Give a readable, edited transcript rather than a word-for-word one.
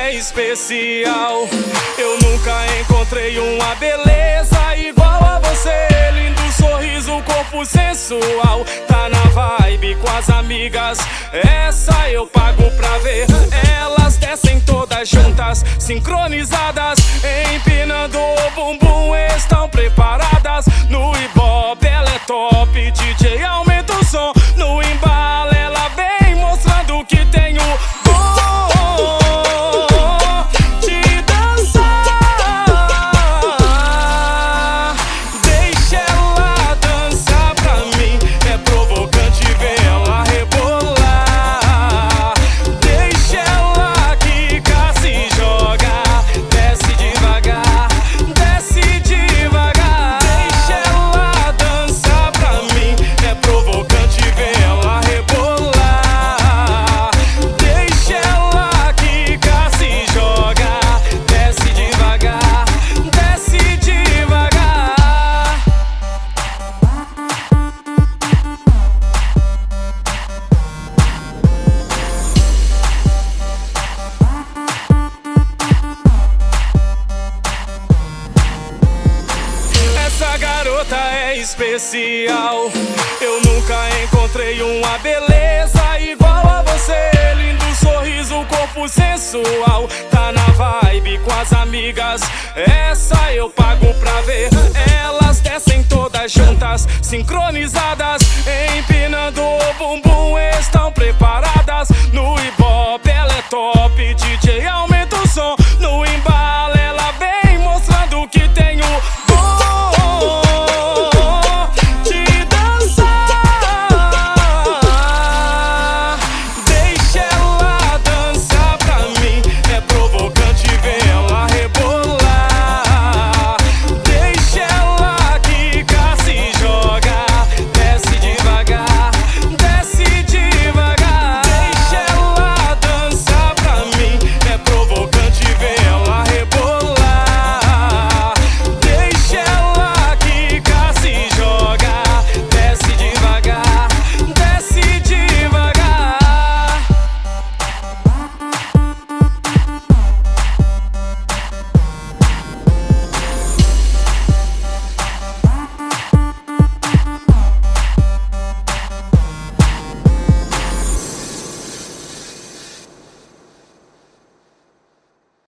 é especial. Eu nunca encontrei uma beleza igual a você. Lindo sorriso, corpo sensual. Tá na vibe com as amigas, essa eu pago pra ver. Elas descem todas juntas, sincronizadas, empinando o bumbum, estão preparadas. No Ibope ela é top, DJ aumenta o som. No embalo ela vem mostrando que tem o dom de dançar. Deixa ela dançar pra mim, é provocante ver ela rebolar. Deixa ela quicar, se joga, desce devagar, desce devagar. Deixa ela dançar pra mim, é provocante ver ela rebolar. Deixa ela quicar, se joga, desce devagar, desce devagar. Essa garota é especial. Eu nunca encontrei uma beleza igual a você. Lindo sorriso, corpo sensual. Tá na vibe com as amigas, essa eu pago pra ver. Elas descem todas juntas, sincronizadas, empinando o bumbum,